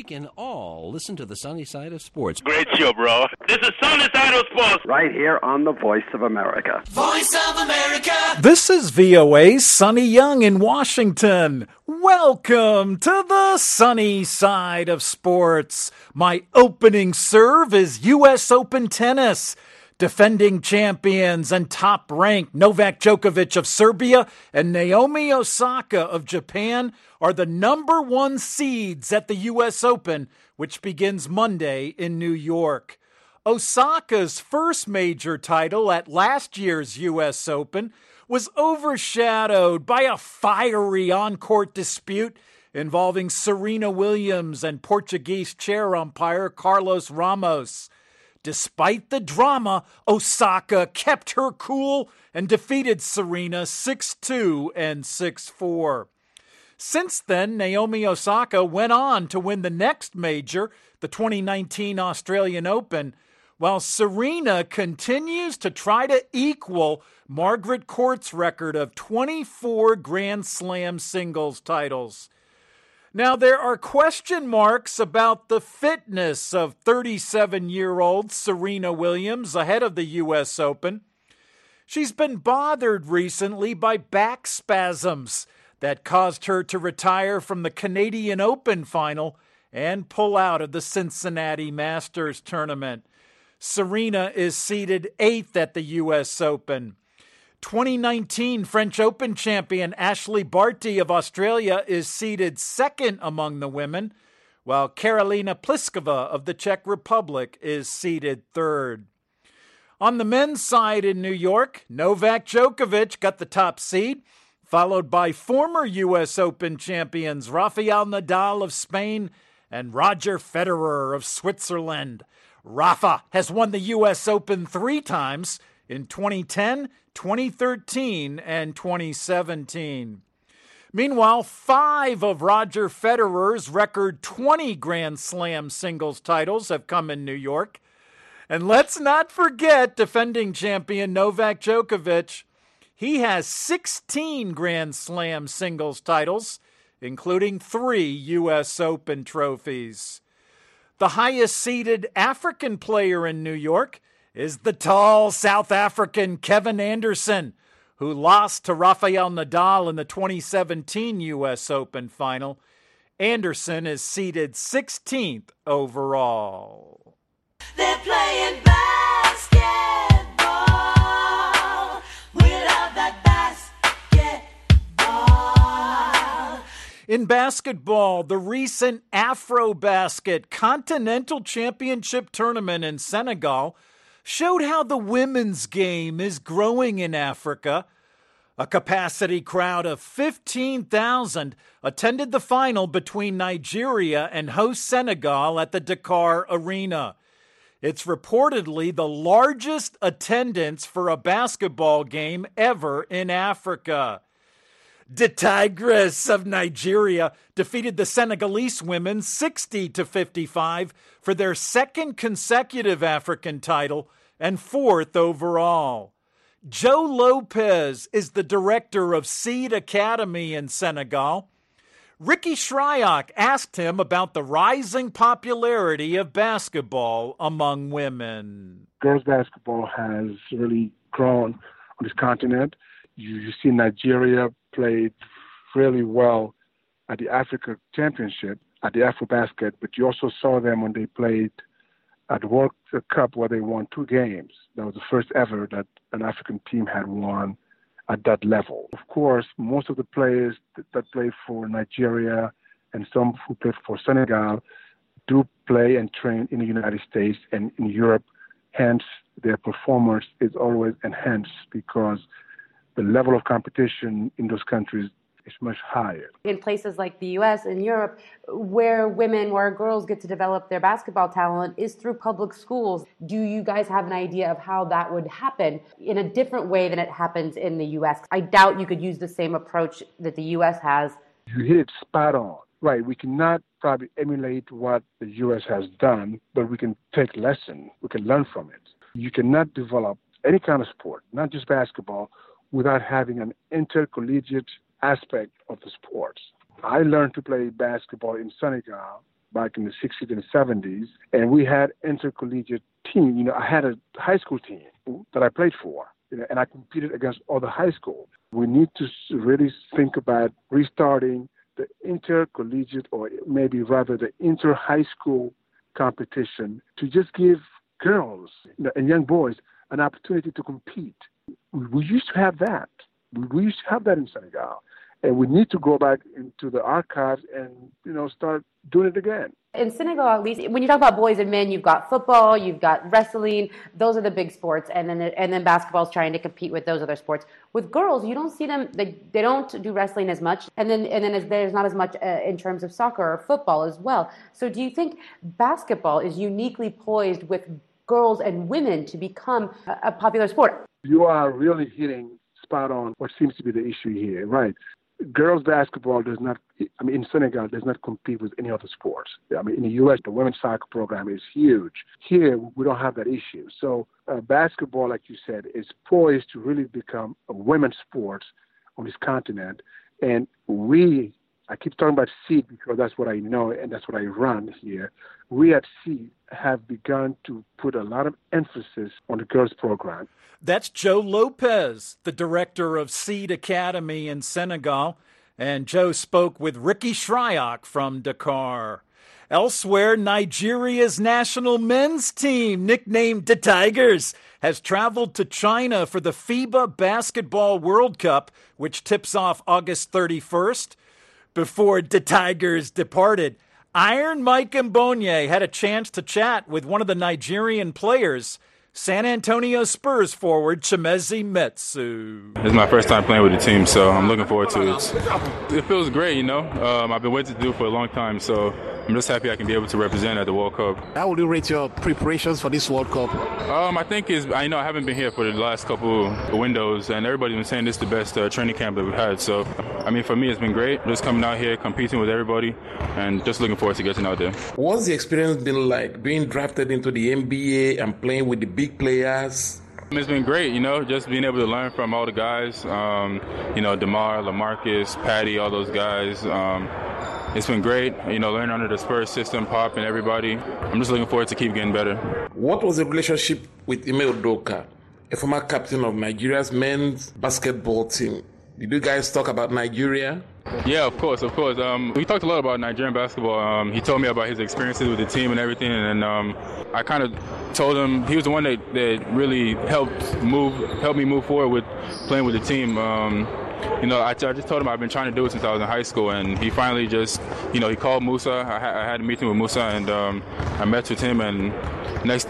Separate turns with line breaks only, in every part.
we can all listen to the sunny side of sports.
Great show, bro. This is Sunny Side of Sports.
Right here on the Voice of America.
Voice of America.
This is VOA's Sonny Young in Washington. Welcome to the sunny side of sports. My opening serve is U.S. Open tennis. Defending champions and top-ranked Novak Djokovic of Serbia and Naomi Osaka of Japan are the number one seeds at the U.S. Open, which begins Monday in New York. Osaka's first major title at last year's U.S. Open was overshadowed by a fiery on-court dispute involving Serena Williams and Portuguese chair umpire Carlos Ramos. Despite the drama, Osaka kept her cool and defeated Serena 6-2 and 6-4. Since then, Naomi Osaka went on to win the next major, the 2019 Australian Open, while Serena continues to try to equal Margaret Court's record of 24 Grand Slam singles titles. Now, there are question marks about the fitness of 37-year-old Serena Williams ahead of the U.S. Open. She's been bothered recently by back spasms that caused her to retire from the Canadian Open final and pull out of the Cincinnati Masters tournament. Serena is seeded 8th at the U.S. Open. 2019 French Open champion Ashley Barty of Australia is seeded 2nd among the women, while Karolina Pliskova of the Czech Republic is seeded 3rd. On the men's side in New York, Novak Djokovic got the top seed, followed by former U.S. Open champions Rafael Nadal of Spain and Roger Federer of Switzerland. Rafa has won the U.S. Open 3 times, in 2010, 2013, and 2017. Meanwhile, 5 of Roger Federer's record 20 Grand Slam singles titles have come in New York. And let's not forget defending champion Novak Djokovic. He has 16 Grand Slam singles titles, including 3 U.S. Open trophies. The highest-seeded African player in New York is the tall South African Kevin Anderson, who lost to Rafael Nadal in the 2017 U.S. Open final. Anderson is seeded 16th overall.
They're playing basketball. We love that basketball.
In basketball, the recent AfroBasket Continental Championship Tournament in Senegal showed how the women's game is growing in Africa. A capacity crowd of 15,000 attended the final between Nigeria and host Senegal at the Dakar Arena. It's reportedly the largest attendance for a basketball game ever in Africa. The Tigers of Nigeria defeated the Senegalese women 60-55 for their second consecutive African title and 4th overall. Joe Lopez is the director of Seed Academy in Senegal. Ricky Shryock asked him about the rising popularity of basketball among women.
Girls basketball has really grown on this continent. You see Nigeria played really well at the Africa Championship, at the AfroBasket, but you also saw them when they played at the World Cup where they won 2 games. That was the first ever that an African team had won at that level. Of course, most of the players that play for Nigeria and some who play for Senegal do play and train in the United States and in Europe. Hence, their performance is always enhanced because the level of competition in those countries is much higher.
In places like the U.S. and Europe, where girls get to develop their basketball talent is through public schools. Do you guys have an idea of how that would happen in a different way than it happens in the U.S.? I doubt you could use the same approach that the U.S. has.
You hit it spot on. Right, we cannot probably emulate what the U.S. has done, but we can take lessons. We can learn from it. You cannot develop any kind of sport, not just basketball, without having an intercollegiate aspect of the sports. I learned to play basketball in Senegal back in the 60s and 70s, and we had intercollegiate team. I had a high school team that I played for, and I competed against other high schools. We need to really think about restarting the intercollegiate, or maybe rather the inter-high school competition, to just give girls and young boys an opportunity to compete. We used to have that. We used to have that in Senegal. And we need to go back into the archives and, start doing it again.
In Senegal, at least, when you talk about boys and men, you've got football, you've got wrestling. Those are the big sports, and then basketball's trying to compete with those other sports. With girls, you don't see them; they don't do wrestling as much, and then there's not as much in terms of soccer or football as well. So, do you think basketball is uniquely poised with girls and women to become a popular sport?
You are really hitting spot on what seems to be the issue here, right? Girls basketball in Senegal, does not compete with any other sports. In the U.S., the women's soccer program is huge. Here, we don't have that issue. So basketball, like you said, is poised to really become a women's sport on this continent. And I keep talking about SEED because that's what I know and that's what I run here. We at SEED have begun to put a lot of emphasis on the girls program.
That's Joe Lopez, the director of SEED Academy in Senegal. And Joe spoke with Ricky Shryock from Dakar. Elsewhere, Nigeria's national men's team, nicknamed the Tigers, has traveled to China for the FIBA Basketball World Cup, which tips off August 31st. Before the Tigers departed, Iron Mike Mbonye had a chance to chat with one of the Nigerian players, San Antonio Spurs forward Chimezi Metsu.
This is my first time playing with the team, so I'm looking forward to it. It feels great, I've been waiting to do it for a long time, so I'm just happy I can be able to represent at the World Cup.
How would you rate your preparations for this World Cup?
I think I haven't been here for the last couple of windows, and everybody's been saying this is the best training camp that we've had. So, for me, it's been great. Just coming out here, competing with everybody, and just looking forward to getting out there.
What's the experience been like, being drafted into the NBA and playing with the big players?
It's been great, just being able to learn from all the guys, DeMar, LaMarcus, Patty, all those guys. It's been great, learning under the Spurs system, Pop and everybody. I'm just looking forward to keep getting better.
What was the relationship with Ime Udoka, a former captain of Nigeria's men's basketball team? Did you guys talk about Nigeria?
Yeah, of course. We talked a lot about Nigerian basketball. He told me about his experiences with the team and everything, and I kind of told him he was the one that really helped me move forward with playing with the team. I just told him I've been trying to do it since I was in high school, and he finally just, he called Musa. I had a meeting with Musa, and I met with him, and next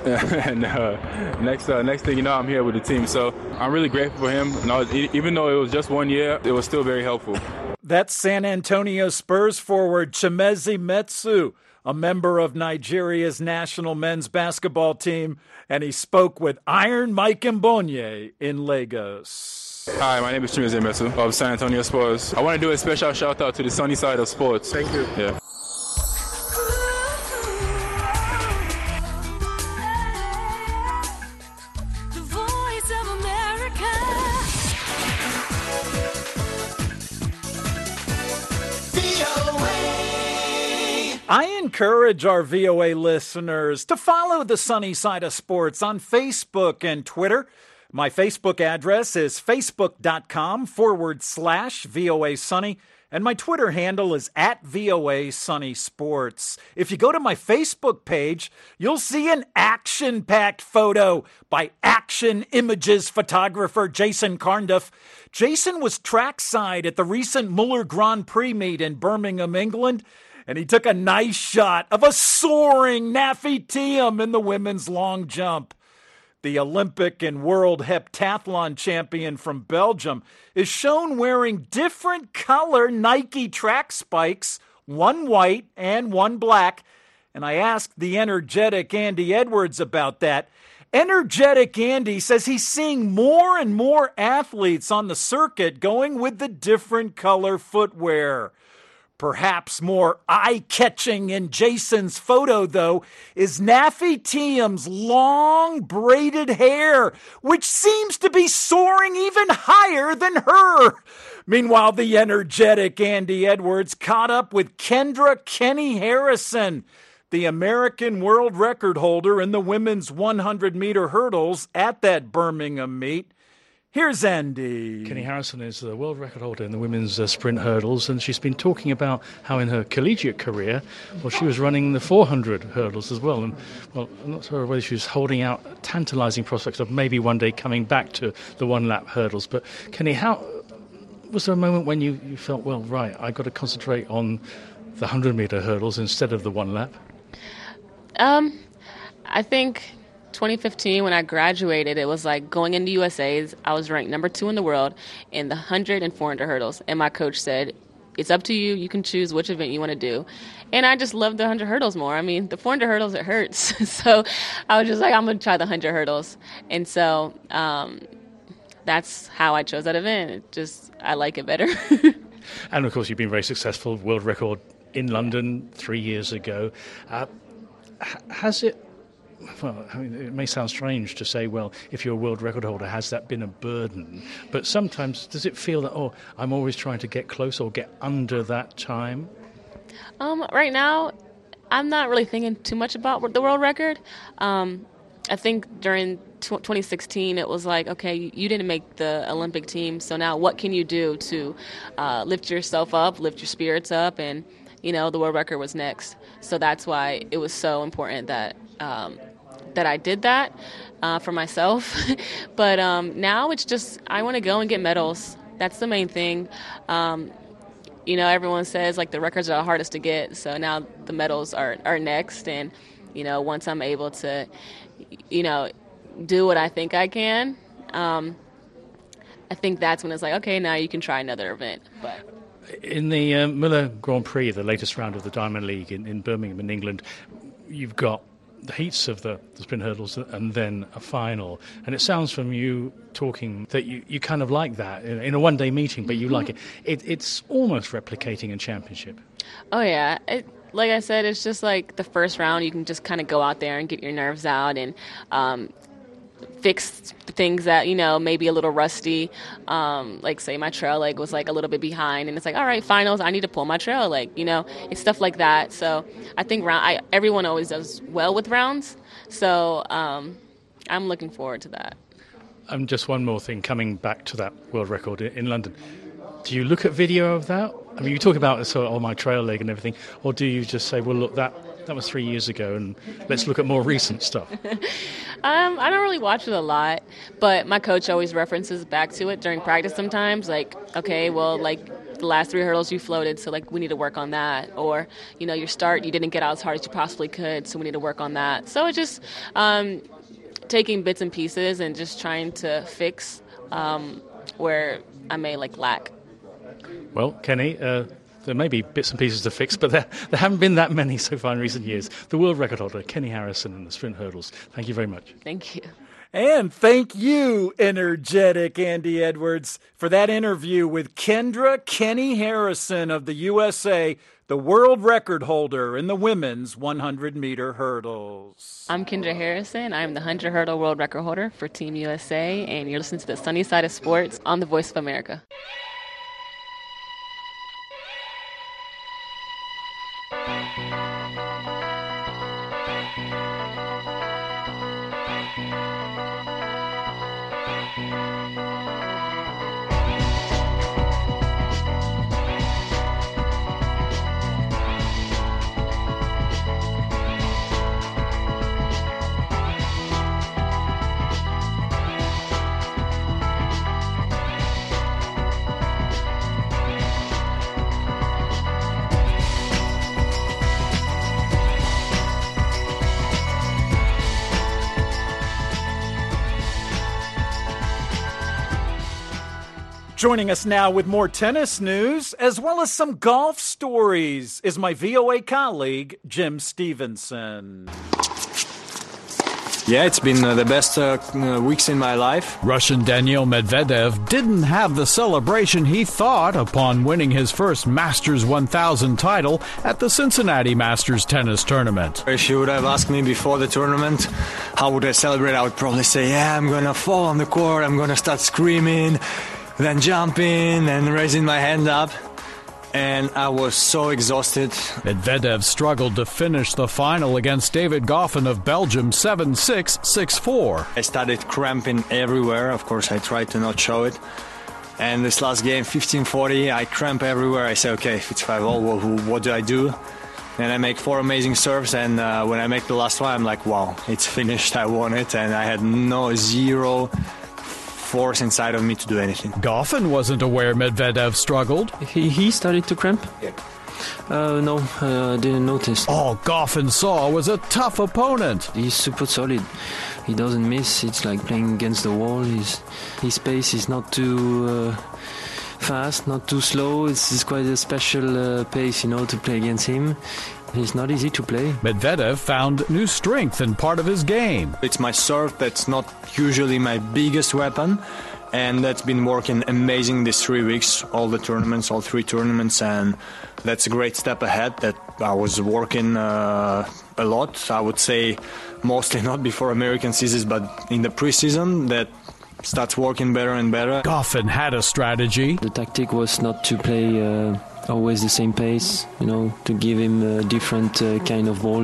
thing I'm here with the team. So I'm really grateful for him. Even though it was just 1 year, it was still very helpful.
That's San Antonio Spurs forward Chimezi Metsu, a member of Nigeria's national men's basketball team, and he spoke with Iron Mike Mbonye in Lagos.
Hi, my name is Chimezi Metsu of San Antonio Spurs. I want to do a special shout out to the sunny side of sports.
Thank you.
Yeah.
I encourage our VOA listeners to follow the Sunny Side of Sports on Facebook and Twitter. My Facebook address is facebook.com/VOA Sunny, and my Twitter handle is @VOA Sunny Sports. If you go to my Facebook page, you'll see an action-packed photo by Action Images photographer Jason Carnduff. Jason was trackside at the recent Muller Grand Prix meet in Birmingham, England, and he took a nice shot of a soaring Nafi Thiam in the women's long jump. The Olympic and world heptathlon champion from Belgium is shown wearing different color Nike track spikes, one white and one black. And I asked the energetic Andy Edwards about that. Energetic Andy says he's seeing more and more athletes on the circuit going with the different color footwear. Perhaps more eye-catching in Jason's photo, though, is Nafi Thiam's long braided hair, which seems to be soaring even higher than her. Meanwhile, the energetic Andy Edwards caught up with Kendra Kenny Harrison, the American world record holder in the women's 100-meter hurdles at that Birmingham meet. Here's Andy.
Kenny Harrison is the world record holder in the women's sprint hurdles, and she's been talking about how in her collegiate career, well, she was running the 400 hurdles as well. And, well, I'm not sure whether she was holding out tantalizing prospects of maybe one day coming back to the one-lap hurdles. But, Kenny, was there a moment when you felt, well, right, I've got to concentrate on the 100-meter hurdles instead of the one-lap?
I think 2015, when I graduated, it was like going into USA's, I was ranked number 2 in the world in the 100 and 400 hurdles. And my coach said, it's up to you. You can choose which event you want to do. And I just loved the 100 hurdles more. I mean, the 400 hurdles, it hurts. So I was just like, I'm going to try the 100 hurdles. And so that's how I chose that event. I like it better.
And, of course, you've been very successful. World record in London 3 years ago. Has it... Well, I mean, it may sound strange to say, well, if you're a world record holder, has that been a burden? But sometimes, does it feel that, I'm always trying to get close or get under that time?
Right now, I'm not really thinking too much about the world record. I think during 2016, it was like, okay, you didn't make the Olympic team, so now what can you do to lift yourself up, lift your spirits up, and, the world record was next. So that's why it was so important that I did that for myself. But now it's just I want to go and get medals. That's the main thing. Everyone says, like, the records are the hardest to get. So now the medals are next. And, once I'm able to, do what I think I can, I think that's when it's like, okay, now you can try another event. But
in the Miller Grand Prix, the latest round of the Diamond League in Birmingham in England, you've got the heats of the sprint hurdles and then a final. And it sounds from you talking that you kind of like that in a one-day meeting, but you like it. It's almost replicating a championship. Oh, yeah. Like I said, it's just like the first round, you can just kind of go out there and get your nerves out and fix things that, maybe a little rusty. Like, say my trail leg was like a little bit behind, and it's like, all right, finals, I need to pull my trail leg. It's stuff like that. So I think everyone always does well with rounds. So I'm looking forward to that. Just one more thing, coming back to that world record in London. Do you look at video of that? I mean, you talk about my trail leg and everything, or do you just say, well, look, that was 3 years ago, and let's look at more recent stuff? I don't really watch it a lot, but my coach always references back to it during practice sometimes, like, okay, well, like, the last 3 hurdles you floated, so, like, we need to work on that. Or, your start, you didn't get out as hard as you possibly could, so we need to work on that. So it's just taking bits and pieces and just trying to fix where I may, lack. Well, Kenny, there may be bits and pieces to fix, but there haven't been that many so far in recent years. The world record holder, Kenny Harrison, in the sprint hurdles. Thank you very much. Thank you.
And thank you, energetic Andy Edwards, for that interview with Kendra Kenny Harrison of the USA, the world record holder in the women's 100-meter hurdles.
I'm Kendra Harrison. I'm the 100 hurdle world record holder for Team USA, and you're listening to the Sunny Side of Sports on the Voice of America.
Joining us now with more tennis news, as well as some golf stories, is my VOA colleague, Jim Stevenson.
Yeah, it's been the best weeks in my life.
Russian Daniil Medvedev didn't have the celebration he thought upon winning his first Masters 1000 title at the Cincinnati Masters Tennis Tournament.
If you would have asked me before the tournament, how would I celebrate, I would probably say, yeah, I'm going to fall on the court, I'm going to start screaming, then jumping and raising my hand up. And I was so exhausted.
Medvedev struggled to finish the final against David Goffin of Belgium 7-6, 6-4.
I started cramping everywhere. Of course, I tried to not show it. And this last game, 15-40, I cramp everywhere. I say, okay, if it's 5-all, what do I do? And I make 4 amazing serves, and when I make the last one, I'm like, wow, it's finished, I won it, and I had zero force inside of me to do anything.
Goffin wasn't aware Medvedev struggled.
He started to cramp?
Yeah.
No, didn't notice.
All Goffin saw was a tough opponent.
He's super solid. He doesn't miss. It's like playing against the wall. His pace is not too fast, not too slow. It's quite a special pace, to play against him. It's not easy to play.
Medvedev found new strength in part of his game.
It's my serve that's not usually my biggest weapon, and that's been working amazing these 3 weeks, all 3 tournaments, and that's a great step ahead that I was working a lot. I would say mostly not before American seasons, but in the preseason that starts working better and better.
Goffin had a strategy.
The tactic was not to play always the same pace, to give him a different kind of ball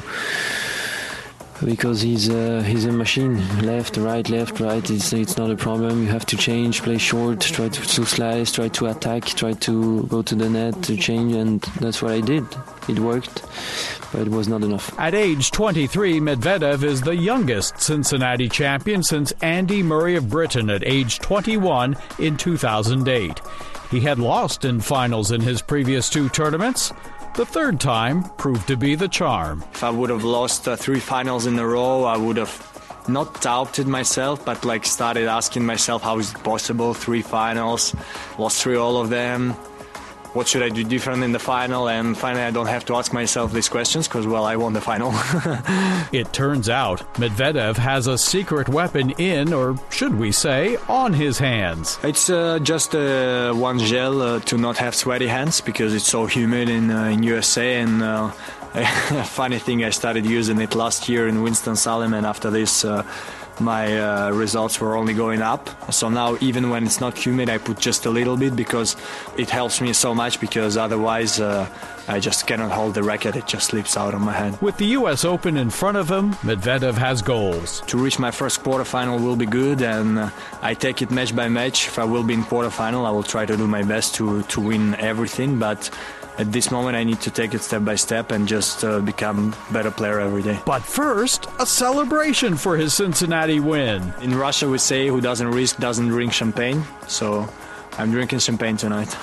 because he's a machine. Left, right, it's not a problem. You have to change, play short, try to slice, try to attack, try to go to the net, to change, and that's what I did. It worked, but it was not enough.
At age 23, Medvedev is the youngest Cincinnati champion since Andy Murray of Britain at age 21 in 2008. He had lost in finals in his previous 2 tournaments. The third time proved to be the charm.
If I would have lost 3 finals in a row, I would have not doubted myself, but started asking myself, how is it possible? 3 finals, lost 3 all of them. What should I do different in the final? And finally, I don't have to ask myself these questions because, I won the final.
It turns out Medvedev has a secret weapon in, or should we say, on his hands.
It's just one gel to not have sweaty hands because it's so humid in USA. And a funny thing, I started using it last year in Winston-Salem, and after this, my results were only going up. So now even when it's not humid, I put just a little bit because it helps me so much, because otherwise I just cannot hold the racket. It just slips out of my hand.
With the US Open in front of him, Medvedev has goals.
To reach my first quarterfinal will be good, and I take it match by match. If I will be in quarterfinal, I will try to do my best to win everything, but at this moment, I need to take it step by step and just become a better player every day.
But first, a celebration for his Cincinnati win.
In Russia, we say, who doesn't risk doesn't drink champagne. So I'm drinking champagne tonight.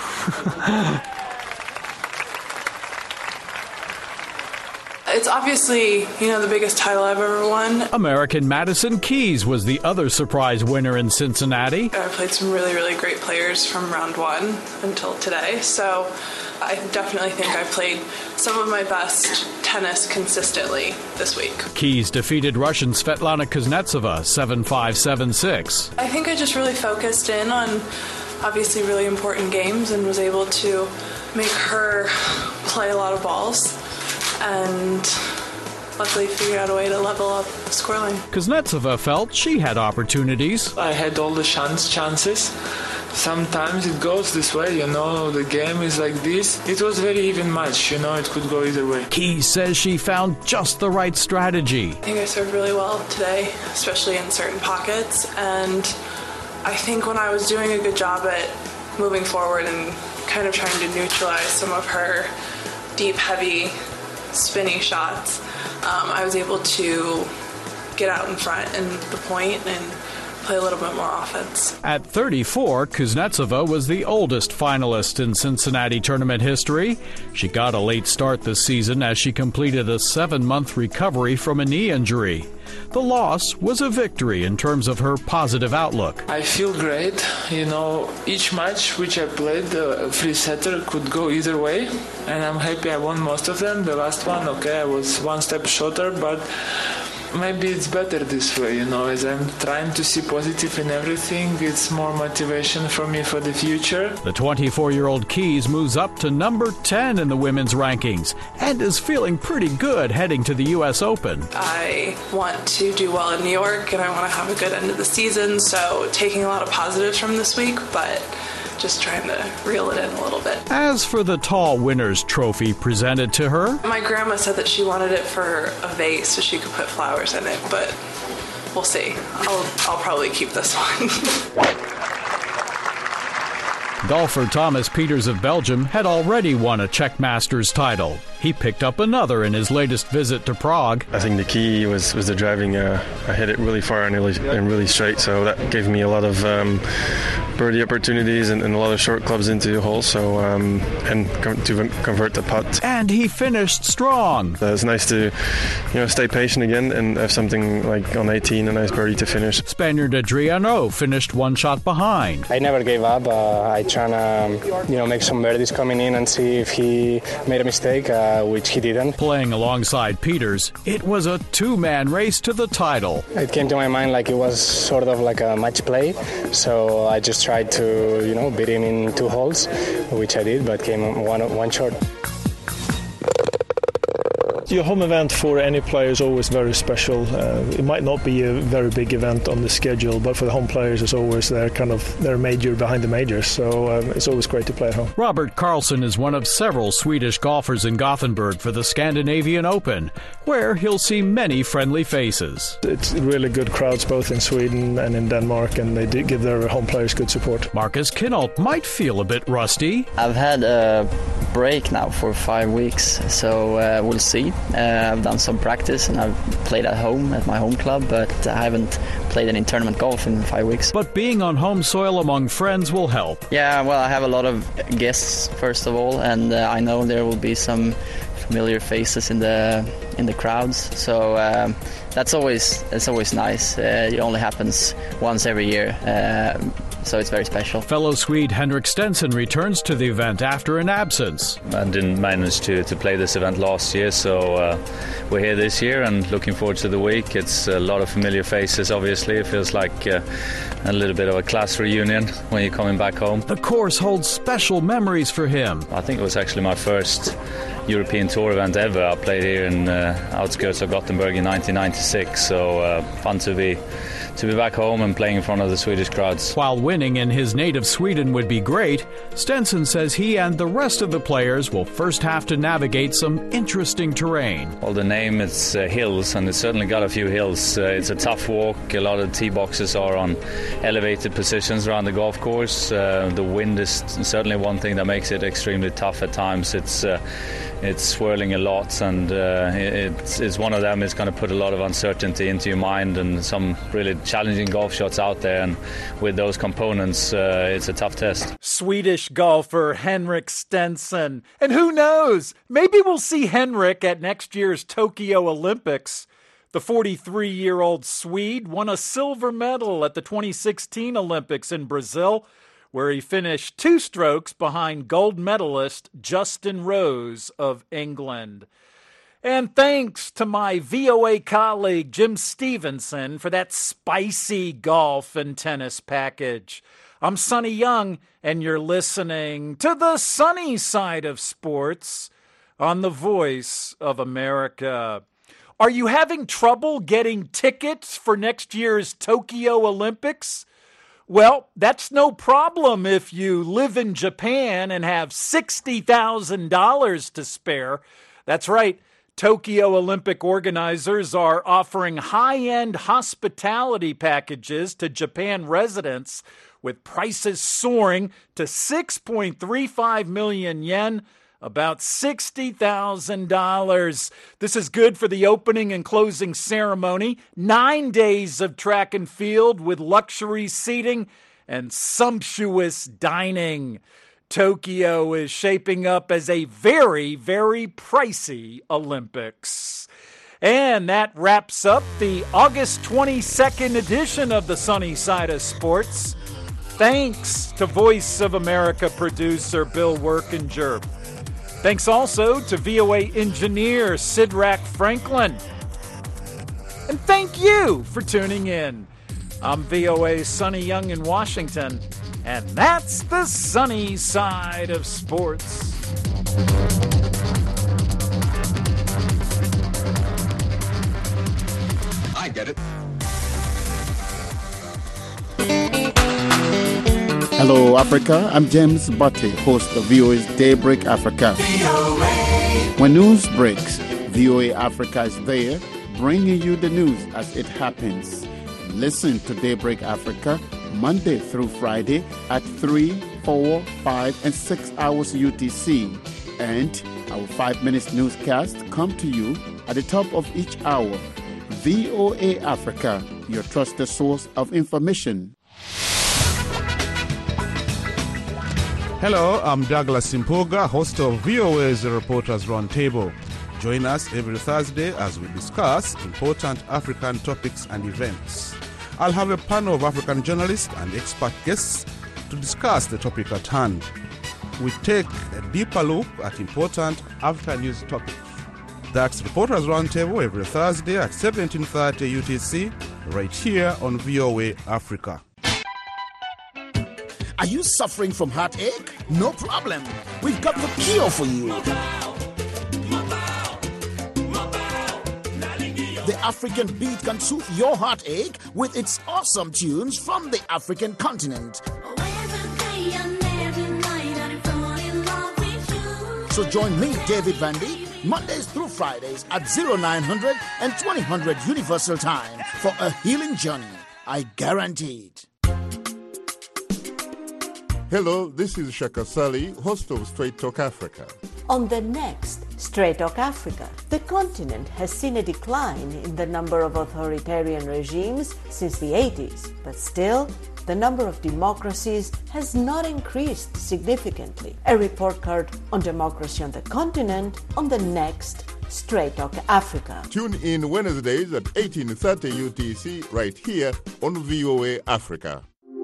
It's obviously, the biggest title I've ever won.
American Madison Keys was the other surprise winner in Cincinnati.
I played some really, really great players from round 1 until today, so I definitely think I played some of my best tennis consistently this week.
Keys defeated Russian Svetlana Kuznetsova 7-5, 7-6.
I think I just really focused in on obviously really important games and was able to make her play a lot of balls, and luckily figured out a way to level up the scoreline.
Kuznetsova felt she had opportunities.
I had all the chances. Sometimes it goes this way, the game is like this. It was very even match, it could go either way.
Keys says she found just the right strategy.
I think I served really well today, especially in certain pockets, and I think when I was doing a good job at moving forward and kind of trying to neutralize some of her deep, heavy, spinny shots, I was able to get out in front and the point and play a little bit more offense.
At 34, Kuznetsova was the oldest finalist in Cincinnati tournament history. She got a late start this season as she completed a 7-month recovery from a knee injury. The loss was a victory in terms of her positive outlook.
I feel great. Each match which I played, the free setter could go either way, and I'm happy I won most of them. The last one, I was one step shorter, but maybe it's better this way, you know, as I'm trying to see positive in everything. It's more motivation for me for the future.
The 24-year-old Keys moves up to number 10 in the women's rankings and is feeling pretty good heading to the U.S. Open.
I want to do well in New York, and I want to have a good end of the season, so taking a lot of positives from this week, but just trying to reel it in a little bit.
As for the tall winner's trophy presented to her,
My grandma said that she wanted it for a vase so she could put flowers in it, but we'll see. I'll probably keep this one.
golfer Thomas Pieters of Belgium had already won a Czech Masters title. He picked up another in his latest visit to Prague.
I think the key was the driving. I hit it really far and really straight, so that gave me a lot of birdie opportunities and a lot of short clubs into the hole, so and to convert the putt.
And he finished strong.
It's nice to stay patient again and have something like on 18, a nice birdie to finish.
Spaniard Adriano finished one shot behind.
I never gave up. I try to make some birdies coming in and see if he made a mistake, which he didn't.
Playing alongside Pieters, it was a two-man race to the title.
It came to my mind like it was sort of like a match play, so I just tried to beat him in 2 holes, which I did, but came one short.
Your home event for any player is always very special. It might not be a very big event on the schedule, but for the home players, it's always their major behind the majors. So it's always great to play at home.
Robert Karlsson is one of several Swedish golfers in Gothenburg for the Scandinavian Open, where he'll see many friendly faces.
It's really good crowds both in Sweden and in Denmark, and they do give their home players good support.
Marcus Kinhult might feel a bit rusty.
I've had a break now for 5 weeks, so we'll see. I've done some practice and I've played at home at my home club, but I haven't played any tournament golf in 5 weeks.
But being on home soil among friends will help.
Yeah, well, I have a lot of guests first of all, and I know there will be some familiar faces in the crowds, so it's always nice. It only happens once every year. So it's very special.
Fellow Swede Henrik Stenson returns to the event after an absence.
I didn't manage to play this event last year, so we're here this year and looking forward to the week. It's a lot of familiar faces, obviously. It feels like a little bit of a class reunion when you're coming back home.
The course holds special memories for him.
I think it was actually my first European Tour event ever. I played here in outskirts of Gothenburg in 1996, so fun to be back home and playing in front of the Swedish crowds.
While winning in his native Sweden would be great, Stenson says he and the rest of the players will first have to navigate some interesting terrain.
Well, the name is hills, and it's certainly got a few hills. It's a tough walk. A lot of tee boxes are on elevated positions around the golf course. The wind is certainly one thing that makes it extremely tough at times. It's swirling a lot, and it's one of them. It's going to put a lot of uncertainty into your mind and some really challenging golf shots out there, and with those components, it's a tough test.
Swedish golfer Henrik Stenson. And who knows, maybe we'll see Henrik at next year's Tokyo Olympics. The 43-year-old Swede won a silver medal at the 2016 Olympics in Brazil, where he finished 2 strokes behind gold medalist Justin Rose of England. And thanks to my VOA colleague Jim Stevenson for that spicy golf and tennis package. I'm Sonny Young, and you're listening to the sunny side of sports on the Voice of America. Are you having trouble getting tickets for next year's Tokyo Olympics? Well, that's no problem if you live in Japan and have $60,000 to spare. That's right. Tokyo Olympic organizers are offering high-end hospitality packages to Japan residents, with prices soaring to 6.35 million yen, about $60,000. This is good for the opening and closing ceremony, 9 days of track and field with luxury seating and sumptuous dining. Tokyo is shaping up as a very, very pricey Olympics. And that wraps up the August 22nd edition of the Sunny Side of Sports. Thanks to Voice of America producer Bill Workinger. Thanks also to VOA engineer Sidrak Franklin. And thank you for tuning in. I'm VOA's Sonny Young in Washington, and that's the sunny side of sports.
I get it.
Hello, Africa. I'm James Butte, host of VOA's Daybreak Africa. When news breaks, VOA Africa is there, bringing you the news as it happens. Listen to Daybreak Africa Monday through Friday at 3, 4, 5, and 6 hours UTC. And our 5-minute newscast come to you at the top of each hour. VOA Africa, your trusted source of information.
Hello, I'm Douglas Simpoga, host of VOA's Reporters Roundtable. Join us every Thursday as we discuss important African topics and events. I'll have a panel of African journalists and expert guests to discuss the topic at hand. We take a deeper look at important African news topics. That's Reporters Roundtable every Thursday at 17:30 UTC, right here on VOA Africa.
Are you suffering from heartache? No problem. We've got the cure for you. The African beat can soothe your heartache with its awesome tunes from the African continent. So join me, David Vandy, Mondays through Fridays at 0900 and 2000 Universal Time for a healing journey. I guarantee it.
Hello, this is Shaka Sali, host of Straight Talk Africa.
On the next Straight Talk Africa, the continent has seen a decline in the number of authoritarian regimes since the 80s, but still, the number of democracies has not increased significantly. A report card on democracy on the continent on the next Straight Talk Africa.
Tune in Wednesdays at 18:30 UTC right here on VOA Africa.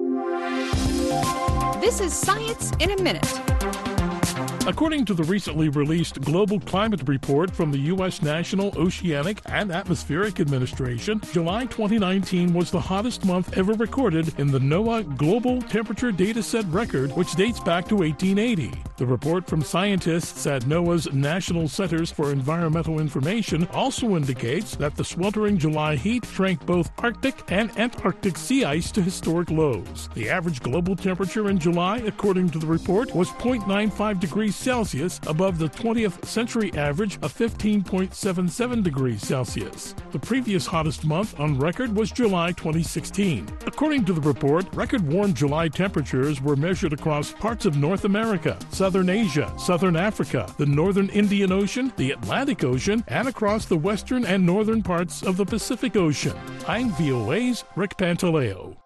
This is Science in a Minute.
According to the recently released Global Climate Report from the U.S. National Oceanic and Atmospheric Administration, July 2019 was the hottest month ever recorded in the NOAA Global Temperature Dataset record, which dates back to 1880. The report from scientists at NOAA's National Centers for Environmental Information also indicates that the sweltering July heat shrank both Arctic and Antarctic sea ice to historic lows. The average global temperature in July, according to the report, was 0.95 degrees Celsius above the 20th century average of 15.77 degrees Celsius. The previous hottest month on record was July 2016. According to the report, record warm July temperatures were measured across parts of North America, Southern Asia, Southern Africa, the Northern Indian Ocean, the Atlantic Ocean, and across the western and northern parts of the Pacific Ocean. I'm VOA's Rick Pantaleo.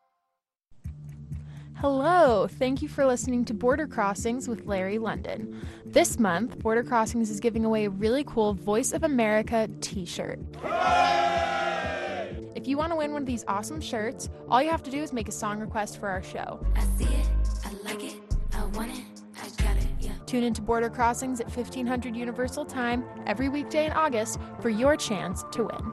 Hello, thank you for listening to Border Crossings with Larry London. This month, Border Crossings is giving away a really cool Voice of America t-shirt. Hooray! If you want to win one of these awesome shirts, all you have to do is make a song request for our show. I see it, I like it, I want it, I got it, yeah. Tune into Border Crossings at 1500 Universal Time every weekday in August for your chance to win.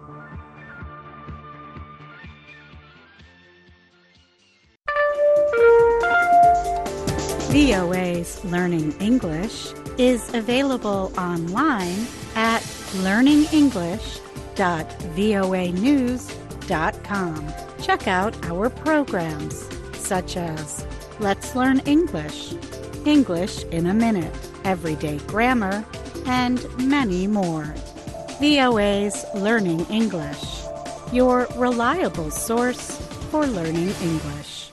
VOA's Learning English is available online at learningenglish.voanews.com. Check out our programs such as Let's Learn English, English in a Minute, Everyday Grammar, and many more. VOA's Learning English, your reliable source for learning English.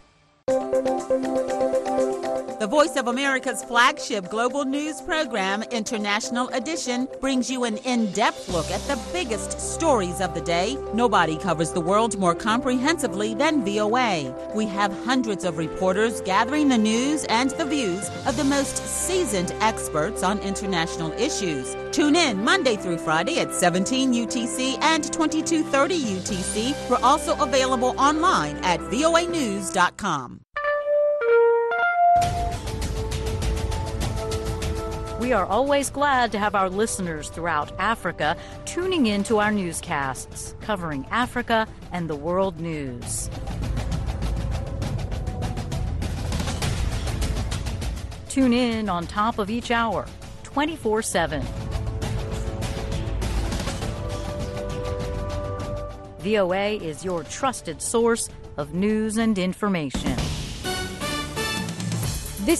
The Voice of America's flagship global news program, International Edition, brings you an in-depth look at the biggest stories of the day. Nobody covers the world more comprehensively than VOA. We have hundreds of reporters gathering the news and the views of the most seasoned experts on international issues. Tune in Monday through Friday at 17 UTC and 22:30 UTC. We're also available online at voanews.com.
We
we are always glad to have our listeners throughout Africa tuning in to our newscasts, covering Africa and the world news. Tune in on top of each hour, 24/7. VOA is your trusted source of news and information.